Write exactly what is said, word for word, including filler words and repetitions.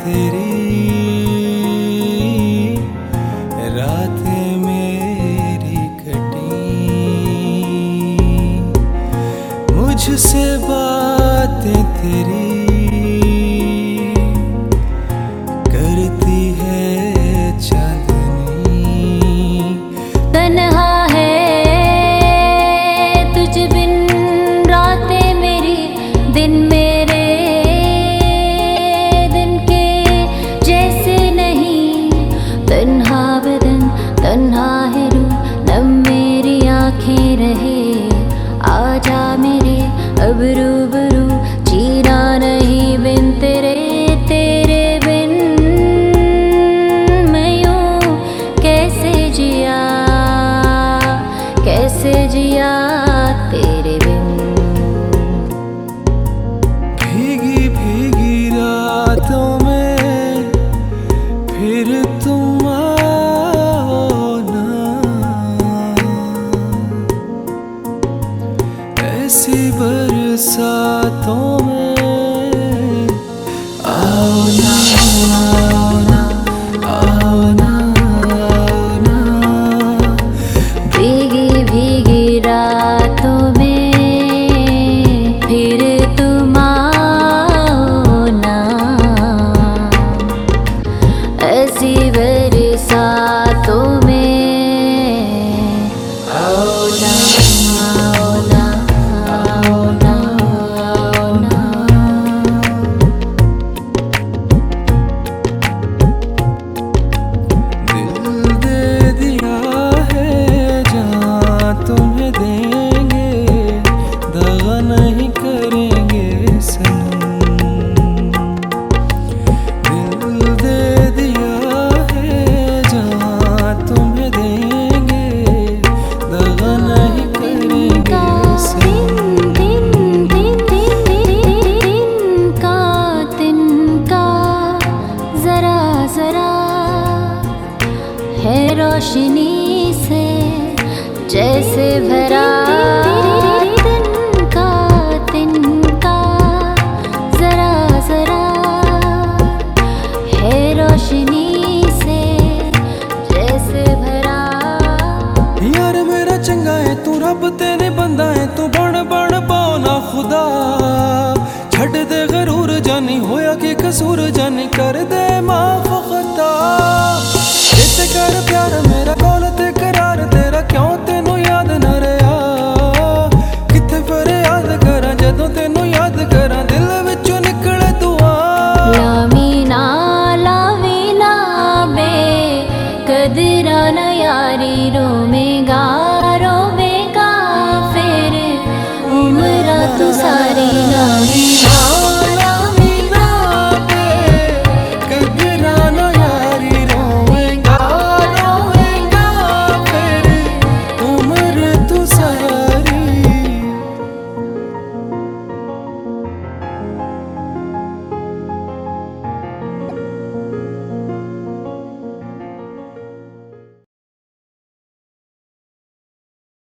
तेरी, रातें मेरी कटी, मुझसे बातें तेरी करती है चांदनी। तन्हा है तुझ बिन रातें मेरी, दिन मेरे दिन के जैसे नहीं। तन्हा बदन तन्हा है रूह, नम मेरी आँखें रहे। आजा मेरे अब रूबरू, जीना नहीं बिन तेरे, तेरे बिन मैं यूं कैसे जिया, कैसे जिया तेरे बिन। भीगी भीगी रातों में फिर तुम आओ ना, ऐसी बरसातों में आओ ना, आओ ना, आओ ना, आओ ना। भीगी भीगी रातों में फिर तुम आओ ना, ऐसी बरसातों में आओ ना, आओ ना, आओ ना, आओ ना। दिल दे दिया है जहाँ तुम्हें देंगे, दगा नहीं करेंगे सनम। दिल दे दिया है जहाँ तुम्हें देंगे, दगा नहीं करेंगे सनम। दिन दिन दिन दिन का तिनका जरा जरा है रोशनी से जैसे भरा। दिन का तिनका जरा जरा है रोशनी से जैसे भरा। यार मेरा चंगा है तू, रब तेरे बंदा है तू, बन बन पाना खुदा। छड़ दे गरूर जानी होया कि कसूर जानी।